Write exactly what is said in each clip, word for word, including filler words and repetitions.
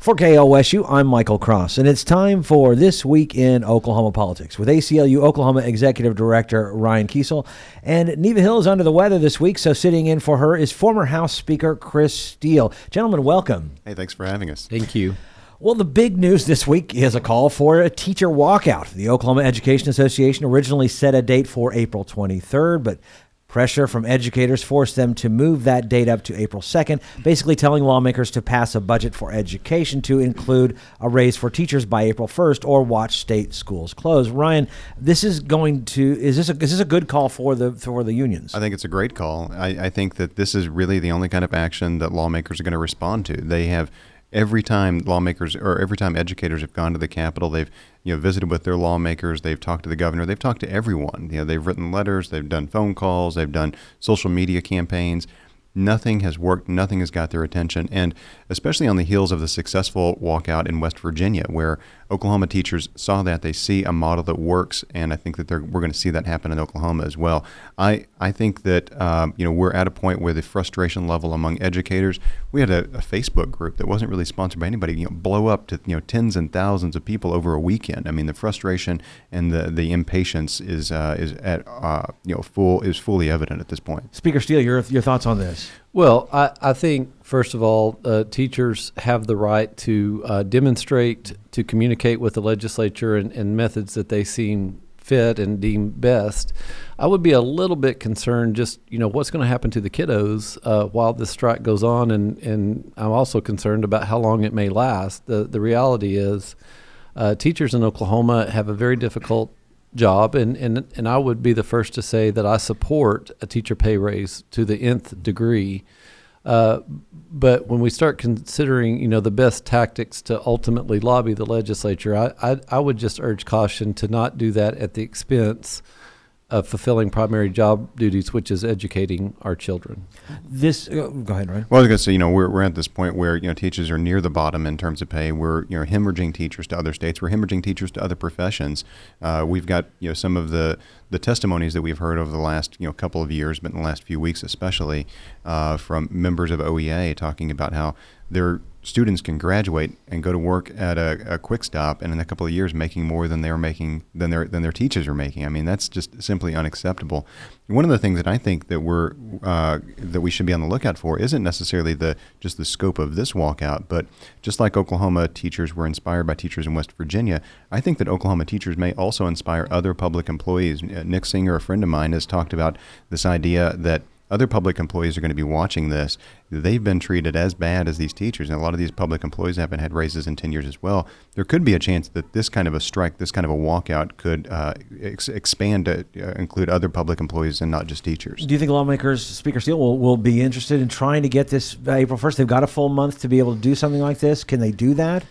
For K O S U, I'm Michael Cross, and it's time for This Week in Oklahoma Politics with A C L U Oklahoma Executive Director Ryan Kiesel. And Neva Hill is under the weather this week, so sitting in for her is former House Speaker Chris Steele. Gentlemen, welcome. Hey, thanks for having us. Thank you. Well, the big news this week is a call for a teacher walkout. The Oklahoma Education Association originally set a date for April twenty-third, but pressure from educators forced them to move that date up to April second, basically telling lawmakers to pass a budget for education to include a raise for teachers by April first or watch state schools close. Ryan, this is going to is this a, is this a good call for the for the unions? I think it's a great call. I, I think that this is really the only kind of action that lawmakers are going to respond to. They have every time lawmakers or every time educators have gone to the Capitol, they've you know visited with their lawmakers, they've talked to the governor, they've talked to everyone. You know, they've written letters, they've done phone calls, they've done social media campaigns. Nothing has worked. Nothing has got their attention. And especially on the heels of the successful walkout in West Virginia, where Oklahoma teachers saw that, they see a model that works, and I think that they're, we're going to see that happen in Oklahoma as well. I, I think that um, you know we're at a point where the frustration level among educators, we had a, a Facebook group that wasn't really sponsored by anybody, you know, blow up to you know tens and thousands of people over a weekend. I mean, the frustration and the, the impatience is uh, is at uh, you know full is fully evident at this point. Speaker Steele, your your thoughts on this? Well, I, I think, first of all, uh, teachers have the right to uh, demonstrate, to communicate with the legislature in, in methods that they seem fit and deem best. I would be a little bit concerned just, you know, what's going to happen to the kiddos uh, while this strike goes on, and, and I'm also concerned about how long it may last. The, the reality is uh, teachers in Oklahoma have a very difficult job, and, and and I would be the first to say that I support a teacher pay raise to the nth degree. Uh, but when we start considering, you know, the best tactics to ultimately lobby the legislature, I, I I would just urge caution to not do that at the expense of fulfilling primary job duties, which is educating our children. This uh, go ahead, Ryan. Well, I was going to say, you know, we're we're at this point where you know teachers are near the bottom in terms of pay. We're you know hemorrhaging teachers to other states. We're hemorrhaging teachers to other professions. Uh, we've got you know some of the the testimonies that we've heard over the last you know couple of years, but in the last few weeks especially, uh, from members of O E A talking about how their students can graduate and go to work at a, a quick stop, and in a couple of years making more than they were making than their than their teachers are making. I mean, that's just simply unacceptable. One of the things that I think that we're uh, that we should be on the lookout for isn't necessarily the just the scope of this walkout, but just like Oklahoma teachers were inspired by teachers in West Virginia, I think that Oklahoma teachers may also inspire other public employees. Nick Singer, a friend of mine, has talked about this idea that other public employees are going to be watching this. They've been treated as bad as these teachers, and a lot of these public employees haven't had raises in ten years as well. There could be a chance that this kind of a strike, this kind of a walkout could uh, ex- expand to uh, include other public employees and not just teachers. Do you think lawmakers, Speaker Steele, will, will be interested in trying to get this uh, April first? They've got a full month to be able to do something like this. Can they do that?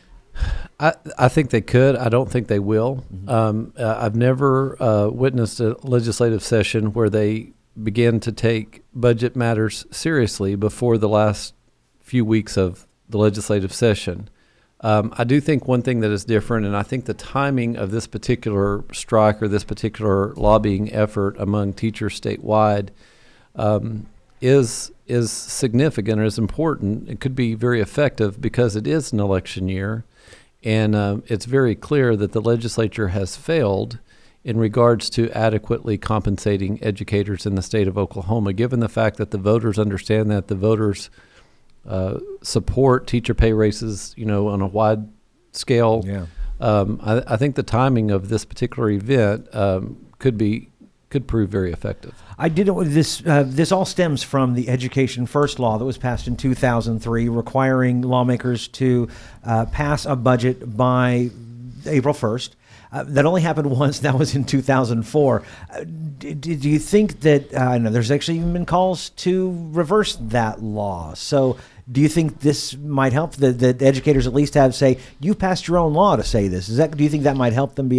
I, I think they could. I don't think they will. Mm-hmm. Um, uh, I've never uh, witnessed a legislative session where they began to take budget matters seriously before the last few weeks of the legislative session. Um, I do think one thing that is different, and I think the timing of this particular strike or this particular lobbying effort among teachers statewide um, is is significant or is important. It could be very effective because it is an election year, and um, it's very clear that the legislature has failed in regards to adequately compensating educators in the state of Oklahoma, given the fact that the voters understand that, the voters uh, support teacher pay raises, you know, on a wide scale. Yeah. Um, I, I think the timing of this particular event um, could be could prove very effective. I did this. Uh, this all stems from the Education First law that was passed in two thousand three, requiring lawmakers to uh, pass a budget by April first. Uh, that only happened once. That was in two thousand four. Uh, do, do you think that, uh, I know there's actually even been calls to reverse that law. So do you think this might help, that, that educators at least have, say, you passed your own law to say this? Is that, do you think that might help them be able to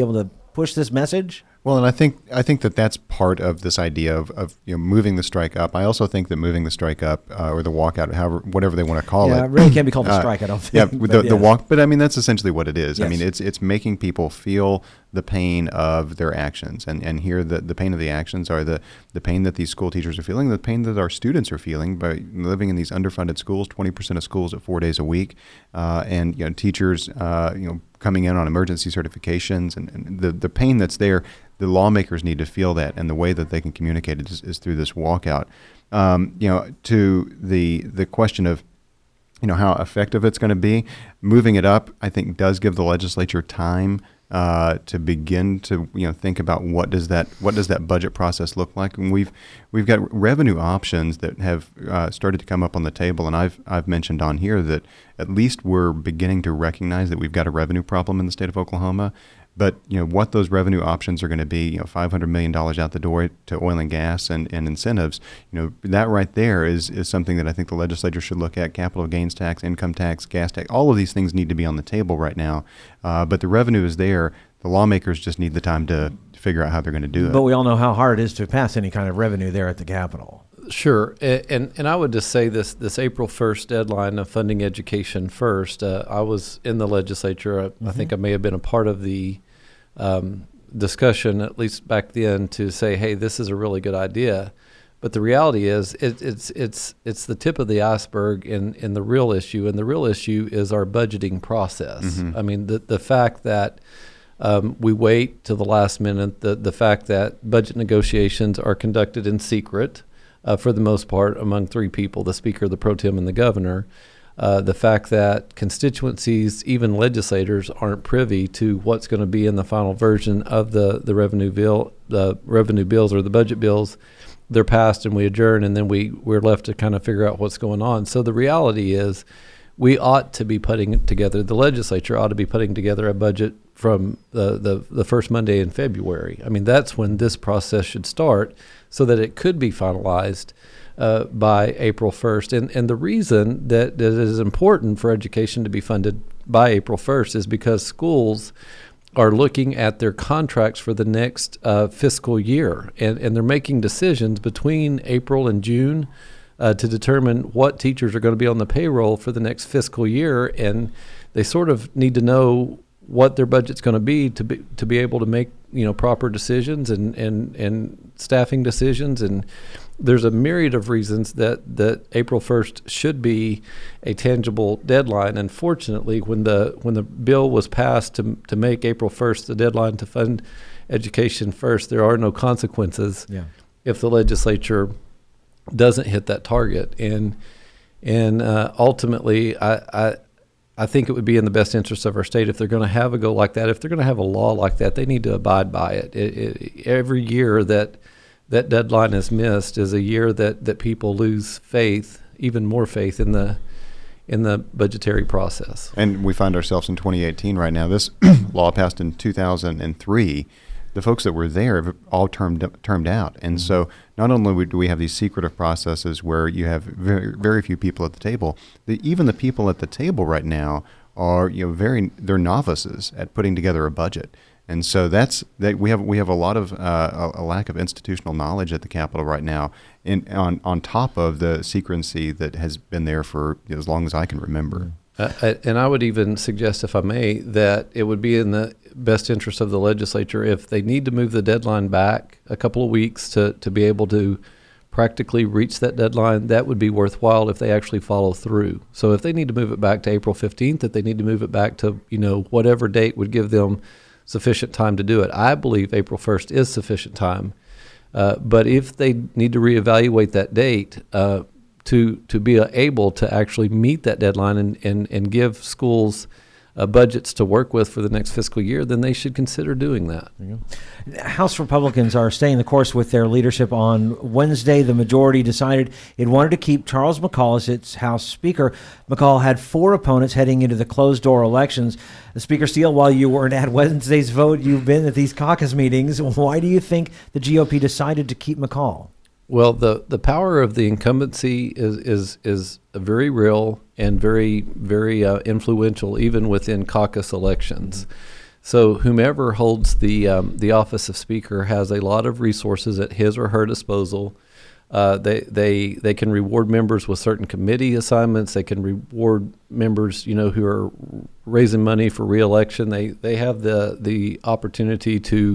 push this message? Well, and I think I think that that's part of this idea of, of you know moving the strike up. I also think that moving the strike up uh, or the walkout, however, whatever they want to call yeah, it, it really can't be called a uh, strike. I don't think. Yeah, but the, yes. the walk. But I mean, that's essentially what it is. Yes. I mean, it's it's making people feel the pain of their actions, and and here the the pain of the actions are the the pain that these school teachers are feeling, the pain that our students are feeling by living in these underfunded schools. Twenty percent of schools at four days a week, uh, and you know, teachers, uh, you know, coming in on emergency certifications, and, and the the pain that's there. The lawmakers need to feel that, and the way that they can communicate it is, is through this walkout. Um, you know, to the the question of, you know, how effective it's going to be, moving it up, I think, does give the legislature time uh, to begin to you know think about what does that what does that budget process look like. And we've we've got revenue options that have uh, started to come up on the table, and I've I've mentioned on here that at least we're beginning to recognize that we've got a revenue problem in the state of Oklahoma. But you know what those revenue options are going to be, you know, five hundred million dollars out the door to oil and gas and, and incentives. You know, that right there is, is something that I think the legislature should look at. Capital gains tax, income tax, gas tax, all of these things need to be on the table right now. Uh, but the revenue is there. The lawmakers just need the time to figure out how they're going to do it. But we all know how hard it is to pass any kind of revenue there at the Capitol. Sure, and and I would just say this this April first deadline of funding education first. Uh, I was in the legislature. I, mm-hmm. I think I may have been a part of the um, discussion, at least back then, to say, hey, this is a really good idea. But the reality is, it, it's it's it's the tip of the iceberg in, in the real issue, and the real issue is our budgeting process. Mm-hmm. I mean, the the fact that Um, we wait till the last minute, the, the fact that budget negotiations are conducted in secret, uh, for the most part, among three people, the speaker, the pro tem, and the governor. Uh, the fact that constituencies, even legislators, aren't privy to what's going to be in the final version of the, the revenue bill, the revenue bills or the budget bills. They're passed and we adjourn, and then we, we're left to kind of figure out what's going on. So the reality is we ought to be putting together, the legislature ought to be putting together a budget from the, the, the first Monday in February. I mean, that's when this process should start so that it could be finalized uh, by April first. And, and the reason that, that it is important for education to be funded by April first is because schools are looking at their contracts for the next uh, fiscal year, and, and they're making decisions between April and June uh, to determine what teachers are going to be on the payroll for the next fiscal year, and they sort of need to know what their budget's going to be to be to be able to make, you know, proper decisions and, and, and staffing decisions. And there's a myriad of reasons that, that April first should be a tangible deadline. Unfortunately, when the when the bill was passed to to make April first the deadline to fund education first, there are no consequences yeah. if the legislature doesn't hit that target. And and uh, ultimately, I, I I think it would be in the best interest of our state if they're going to have a goal like that. If they're going to have a law like that, they need to abide by it. It, it every year that that deadline is missed is a year that, that people lose faith, even more faith in the in the budgetary process. And we find ourselves in twenty eighteen right now. This law passed in two thousand three. The folks that were there have all termed termed out. And mm-hmm. so not only do we have these secretive processes where you have very very few people at the table, the, even the people at the table right now are, you know, very they're novices at putting together a budget. And so that's that we have we have a lot of uh, a, a lack of institutional knowledge at the Capitol right now, in on on top of the secrecy that has been there for as long as I can remember. Uh, and I would even suggest, if I may, that it would be in the best interest of the legislature if they need to move the deadline back a couple of weeks to, to be able to practically reach that deadline. That would be worthwhile if they actually follow through. So if they need to move it back to April fifteenth, if they need to move it back to, you know, whatever date would give them sufficient time to do it. I believe April first is sufficient time. Uh, but if they need to reevaluate that date, uh, to to be able to actually meet that deadline and, and, and give schools uh, budgets to work with for the next fiscal year, then they should consider doing that. House Republicans are staying the course with their leadership. On Wednesday, the majority decided it wanted to keep Charles McCall as its House Speaker. McCall had four opponents heading into the closed-door elections. Speaker Steele, while you weren't at Wednesday's vote, you've been at these caucus meetings. Why do you think the G O P decided to keep McCall? Well, the, the power of the incumbency is is is very real and very very uh, influential, even within caucus elections. So whomever holds the um, the office of Speaker has a lot of resources at his or her disposal. Uh, they they they can reward members with certain committee assignments. They can reward members, you know, who are raising money for reelection. They they have the the opportunity to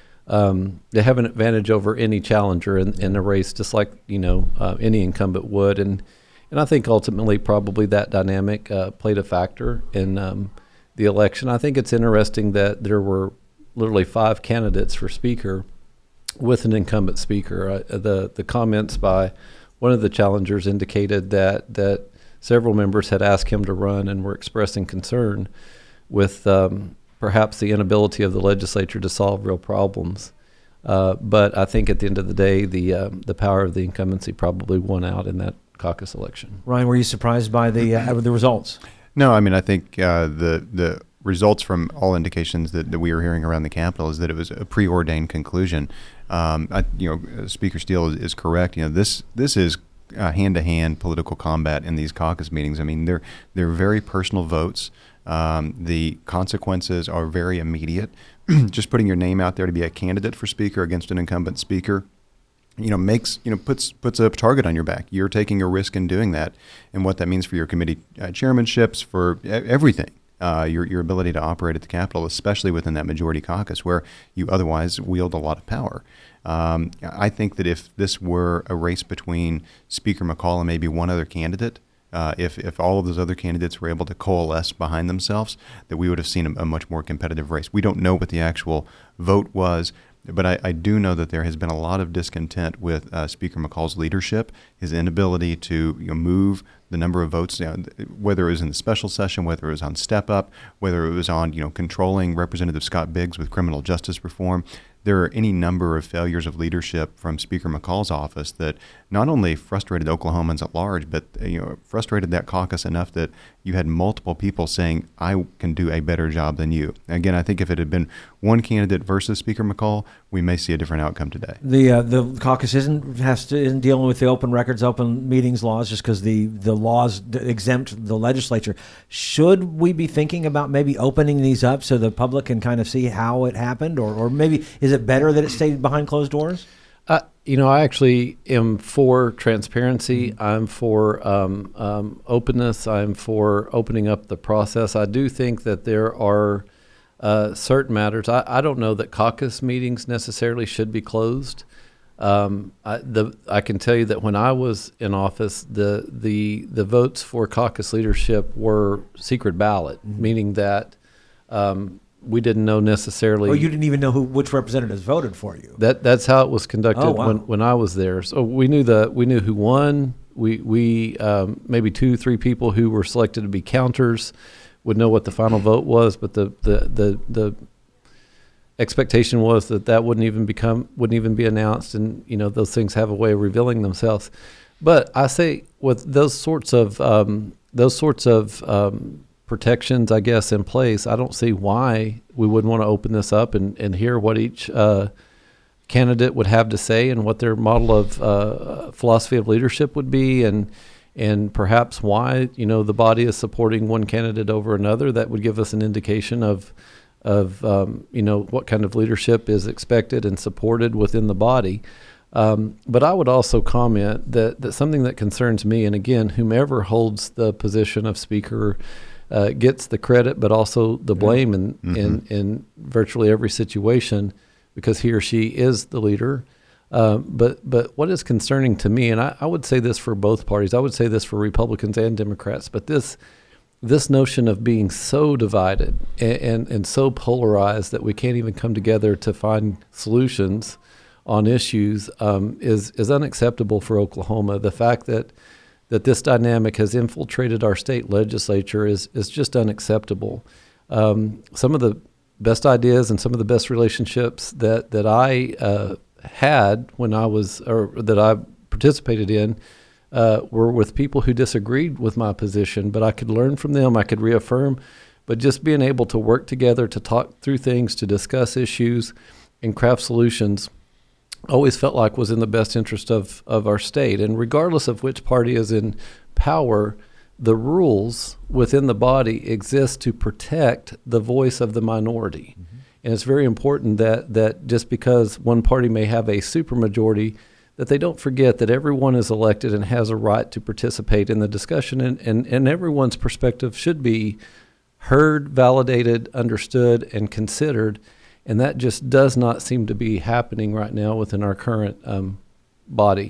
um, they have an advantage over any challenger in, in a race, just like you know uh, any incumbent would. And and I think ultimately probably that dynamic uh, played a factor in um, the election. I think it's interesting that there were literally five candidates for Speaker with an incumbent speaker. Uh, the the comments by one of the challengers indicated that that several members had asked him to run and were expressing concern with um, perhaps the inability of the legislature to solve real problems. Uh, but I think at the end of the day, the um, the power of the incumbency probably won out in that caucus election. Ryan, were you surprised by the uh, the results? No, I mean, I think uh, the the results from all indications that, that we are hearing around the Capitol is that it was a preordained conclusion. Um, I, you know, Speaker Steele is, is correct. You know, this this is uh, hand-to-hand political combat in these caucus meetings. I mean, they're they're very personal votes. Um, the consequences are very immediate. Just putting your name out there to be a candidate for Speaker against an incumbent Speaker, you know, makes, you know, puts puts a target on your back. You're taking a risk in doing that, and what that means for your committee uh, chairmanships, for everything, uh, your your ability to operate at the Capitol, especially within that majority caucus where you otherwise wield a lot of power. Um, I think that if this were a race between Speaker McCall and maybe one other candidate, uh, if if all of those other candidates were able to coalesce behind themselves, that we would have seen a, a much more competitive race. We don't know what the actual vote was. But I, I do know that there has been a lot of discontent with uh, Speaker McCall's leadership, his inability to you know, move the number of votes, you know, whether it was in the special session, whether it was on Step Up, whether it was on you know controlling Representative Scott Biggs with criminal justice reform. There are any number of failures of leadership from Speaker McCall's office that not only frustrated Oklahomans at large, but you know frustrated that caucus enough that you had multiple people saying, "I can do a better job than you." Again, I think if it had been one candidate versus Speaker McCall, we may see a different outcome today. The uh, the caucus isn't has to isn't dealing with the open records, open meetings laws just because the the laws exempt the legislature. Should we be thinking about maybe opening these up so the public can kind of see how it happened, or or maybe is it better that it stayed behind closed doors? Uh, you know, I actually am for transparency. Mm-hmm. I'm for um, um, openness. I'm for opening up the process. I do think that there are uh, certain matters. I, I don't know that caucus meetings necessarily should be closed. Um, I, the, I can tell you that when I was in office, the the the votes for caucus leadership were secret ballot, mm-hmm. meaning that um, we didn't know necessarily. Oh, you didn't even know who which representatives voted for you. That that's how it was conducted oh, wow. when, when I was there. So we knew the we knew who won. We we um, maybe two three people who were selected to be counters would know what the final vote was, but the the the, the expectation was that that wouldn't even become wouldn't even be announced, and you know those things have a way of revealing themselves. But I say with those sorts of um, those sorts of um, protections, I guess, in place, I don't see why we wouldn't want to open this up and, and hear what each uh, candidate would have to say and what their model of uh, philosophy of leadership would be, and and perhaps why you know the body is supporting one candidate over another. That would give us an indication of of um, you know what kind of leadership is expected and supported within the body. Um, but I would also comment that that something that concerns me, and again, whomever holds the position of Speaker uh, gets the credit, but also the blame in, mm-hmm. in in virtually every situation because he or she is the leader. Uh, but but what is concerning to me, and I, I would say this for both parties, I would say this for Republicans and Democrats, but this this notion of being so divided and, and, and so polarized that we can't even come together to find solutions on issues um, is is unacceptable for Oklahoma. The fact that that this dynamic has infiltrated our state legislature is is just unacceptable. Um, some of the best ideas and some of the best relationships that that I uh, had when I was or that I participated in uh, were with people who disagreed with my position, but I could learn from them. I could reaffirm, but just being able to work together to talk through things, to discuss issues, and craft solutions always felt like was in the best interest of, of our state. And regardless of which party is in power, the rules within the body exist to protect the voice of the minority. Mm-hmm. And it's very important that, that just because one party may have a supermajority, that they don't forget that everyone is elected and has a right to participate in the discussion, and, and, and everyone's perspective should be heard, validated, understood, and considered. And that just does not seem to be happening right now within our current um, body.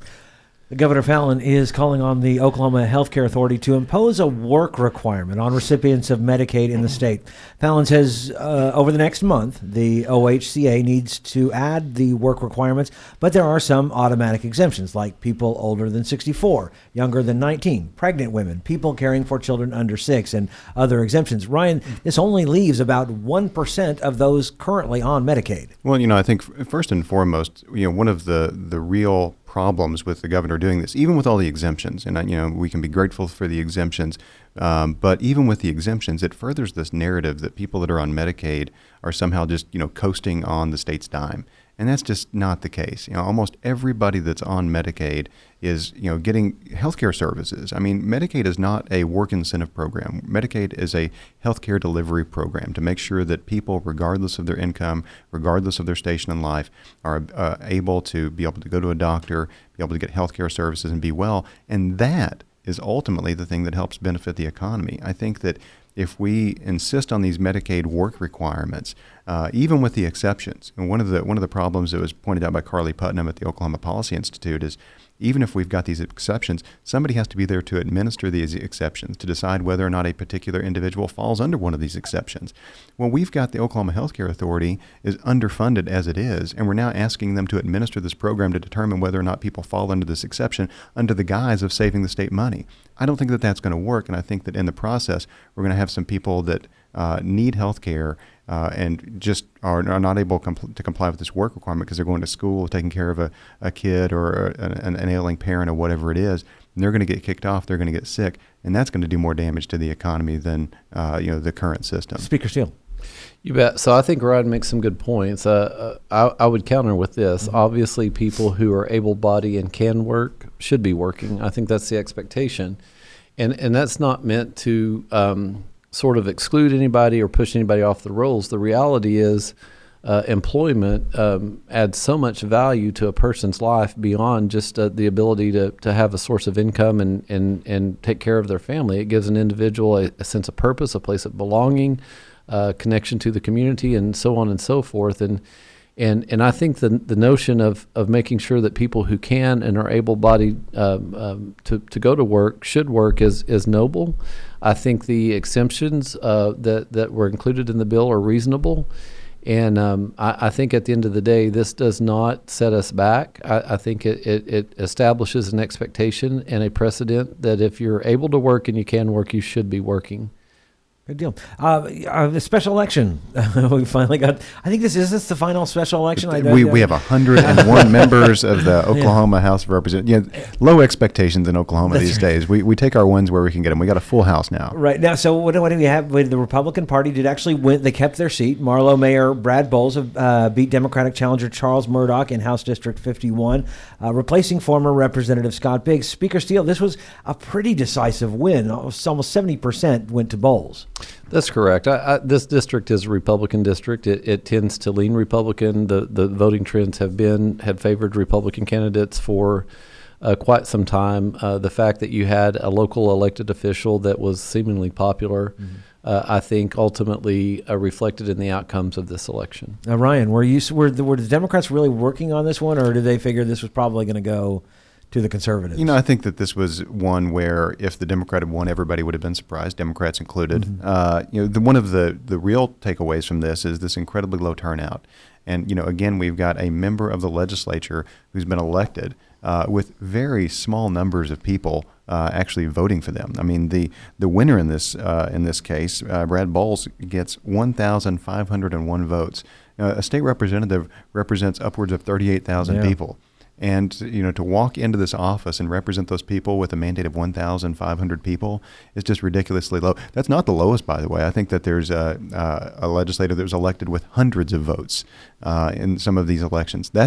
Governor Fallin is calling on the Oklahoma Healthcare Authority to impose a work requirement on recipients of Medicaid in the state. Fallin says uh, over the next month, the O H C A needs to add the work requirements, but there are some automatic exemptions, like people older than sixty-four, younger than nineteen, pregnant women, people caring for children under six, and other exemptions. Ryan, this only leaves about one percent of those currently on Medicaid. Well, you know, I think first and foremost, you know, one of the, the real problems with the governor doing this, even with all the exemptions, and you know we can be grateful for the exemptions, um, but even with the exemptions, it furthers this narrative that people that are on Medicaid are somehow just you know coasting on the state's dime, and that's just not the case. You know, almost everybody that's on Medicaid is you know getting healthcare services. I mean, Medicaid is not a work incentive program. Medicaid is a healthcare delivery program to make sure that people, regardless of their income, regardless of their station in life, are uh, able to be able to go to a doctor, be able to get healthcare services and be well. And that is ultimately the thing that helps benefit the economy. I think that if we insist on these Medicaid work requirements, uh, even with the exceptions, and one of the one of the problems that was pointed out by Carly Putnam at the Oklahoma Policy Institute is, even if we've got these exceptions, somebody has to be there to administer these exceptions, to decide whether or not a particular individual falls under one of these exceptions. Well, we've got the Oklahoma Healthcare Authority is underfunded as it is, and we're now asking them to administer this program to determine whether or not people fall under this exception under the guise of saving the state money. I don't think that that's going to work, and I think that in the process, we're going to have some people that uh, need health care uh, and just are, are not able compl- to comply with this work requirement because they're going to school, taking care of a, a kid or a, an, an ailing parent or whatever it is. And they're going to get kicked off. They're going to get sick, and that's going to do more damage to the economy than uh, you know the current system. Speaker Steele. You bet. So I think Ryan makes some good points. Uh, uh, I, I would counter with this. Mm-hmm. Obviously, people who are able-bodied and can work should be working. I think that's the expectation. And and that's not meant to um, sort of exclude anybody or push anybody off the rolls. The reality is uh, employment um, adds so much value to a person's life beyond just uh, the ability to, to have a source of income and, and, and take care of their family. It gives an individual a, a sense of purpose, a place of belonging, uh, connection to the community, and so on and so forth. And And and I think the the notion of, of making sure that people who can and are able-bodied um, um, to, to go to work should work is, is noble. I think the exemptions uh, that, that were included in the bill are reasonable. And um, I, I think at the end of the day, this does not set us back. I, I think it, it, it establishes an expectation and a precedent that if you're able to work and you can work, you should be working. Good deal. Uh, uh, the special election. we finally got, I think this is this the final special election? I, we, I, we have one hundred one members of the Oklahoma yeah. House of Representatives. You know, low expectations in Oklahoma That's these right. days. We we take our wins where we can get them. We got a full house now. Right. Now, so what, what do we have? The Republican Party did actually win. They kept their seat. Marlow Mayor Brad Bowles uh, beat Democratic challenger Charles Murdoch in House District fifty-one, uh, replacing former Representative Scott Biggs. Speaker Steele, this was a pretty decisive win. Almost seventy percent went to Bowles. That's correct. I, I, this district is a Republican district. It, it tends to lean Republican. The the voting trends have been have favored Republican candidates for uh, quite some time. Uh, the fact that you had a local elected official that was seemingly popular, mm-hmm. uh, I think, ultimately uh, reflected in the outcomes of this election. Now, Ryan, were you were the, were the Democrats really working on this one, or did they figure this was probably going to go to the conservatives? You know, I think that this was one where if the Democrat had won, everybody would have been surprised, Democrats included. Mm-hmm. Uh, you know, the, one of the, the real takeaways from this is this incredibly low turnout. And, you know, again, we've got a member of the legislature who's been elected uh, with very small numbers of people uh, actually voting for them. I mean, the, the winner in this uh, in this case, uh, Brad Bowles, gets one thousand five hundred one votes. Uh, a state representative represents upwards of thirty-eight thousand yeah. people. And, you know, to walk into this office and represent those people with a mandate of one thousand five hundred people is just ridiculously low. That's not the lowest, by the way. I think that there's a, uh, a legislator that was elected with hundreds of votes uh, in some of these elections. That's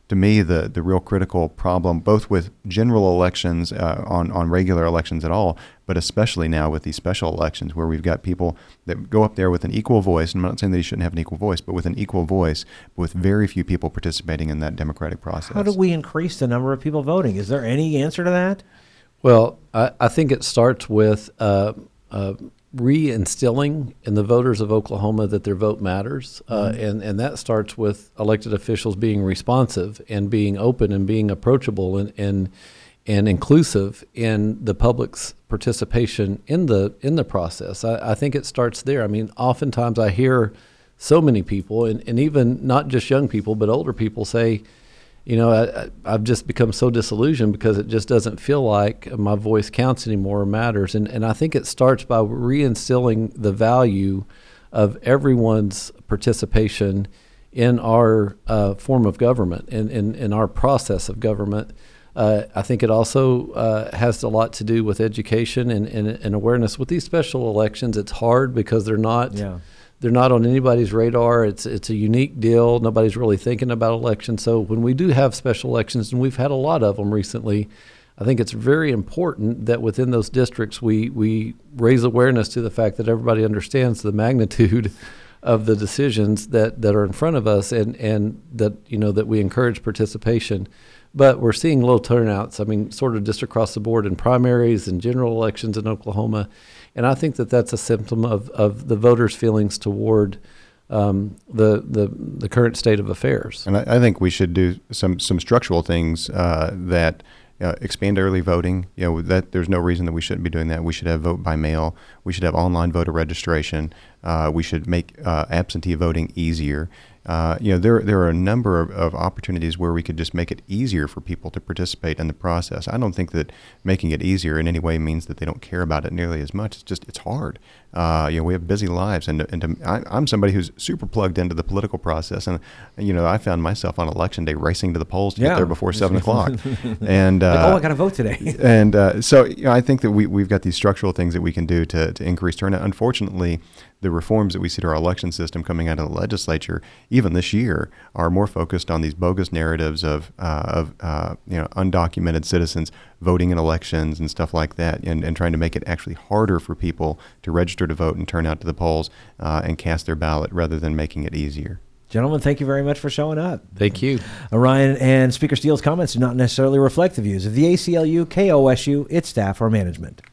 to me, the, the real critical problem, both with general elections, uh, on, on regular elections at all, but especially now with these special elections where we've got people that go up there with an equal voice. And I'm not saying that you shouldn't have an equal voice, but with an equal voice, but with very few people participating in that democratic process. How do we increase the number of people voting? Is there any answer to that? Well, I, I think it starts with uh, uh, re-instilling in the voters of Oklahoma that their vote matters. Uh, mm-hmm. and, and that starts with elected officials being responsive and being open and being approachable and, and, and inclusive in the public's participation in the in the process. I, I think it starts there. I mean, oftentimes I hear so many people, and, and even not just young people, but older people say, you know, I, I've just become so disillusioned because it just doesn't feel like my voice counts anymore or matters. And, and I think it starts by reinstilling the value of everyone's participation in our uh, form of government, in, in, in our process of government. Uh, I think it also uh, has a lot to do with education and, and, and awareness. With these special elections, it's hard because they're not... Yeah. They're not on anybody's radar. It's it's a unique deal. Nobody's really thinking about elections. So when we do have special elections, and we've had a lot of them recently, I think it's very important that within those districts we we raise awareness to the fact that everybody understands the magnitude of the decisions that, that are in front of us, and, and that you know that we encourage participation. But we're seeing low turnouts. I mean, sort of just across the board in primaries and general elections in Oklahoma. And I think that that's a symptom of, of the voters' feelings toward um, the, the the current state of affairs. And I, I think we should do some some structural things uh, that uh, expand early voting. You know, that there's no reason that we shouldn't be doing that. We should have vote by mail. We should have online voter registration. Uh, we should make uh, absentee voting easier. Uh, you know, there there are a number of, of opportunities where we could just make it easier for people to participate in the process. I don't think that making it easier in any way means that they don't care about it nearly as much. It's just it's hard. Uh, you know, we have busy lives, and and to, I, I'm somebody who's super plugged into the political process, and you know, I found myself on election day racing to the polls to yeah. get there before seven o'clock. And uh, like, oh, I got to vote today. and uh, so you know, I think that we we've got these structural things that we can do to to increase turnout. Unfortunately, the reforms that we see to our election system coming out of the legislature, even this year, are more focused on these bogus narratives of uh, of uh, you know undocumented citizens voting in elections and stuff like that, and, and trying to make it actually harder for people to register to vote and turn out to the polls uh, and cast their ballot rather than making it easier. Gentlemen, thank you very much for showing up. Thank you. Uh, Ryan and Speaker Steele's comments do not necessarily reflect the views of the A C L U, K O S U, its staff, or management.